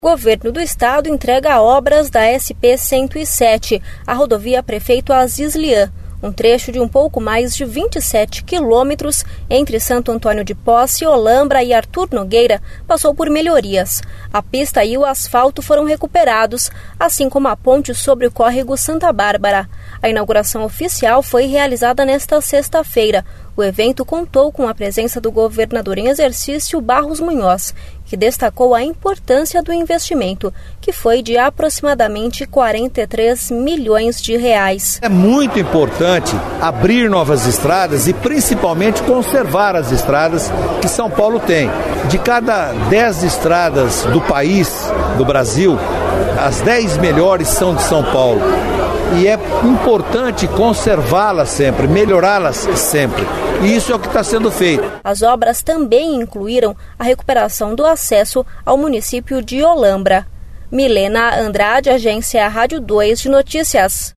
O governo do estado entrega obras da SP-107, a rodovia Prefeito Aziz Lian. Um trecho de um pouco mais de 27 quilômetros entre Santo Antônio de Posse, Olambra e Arthur Nogueira passou por melhorias. A pista e o asfalto foram recuperados, assim como a ponte sobre o córrego Santa Bárbara. A inauguração oficial foi realizada nesta sexta-feira. O evento contou com a presença do governador em exercício, Barros Munhoz, que destacou a importância do investimento, que foi de aproximadamente 43 milhões de reais. É muito importante abrir novas estradas e principalmente conservar as estradas que São Paulo tem. De cada 10 estradas do país, do Brasil, as 10 melhores são de São Paulo. E é importante conservá-las sempre, melhorá-las sempre. E isso é o que está sendo feito. As obras também incluíram a recuperação do acesso ao município de Olambra. Milena Andrade, Agência Rádio 2 de Notícias.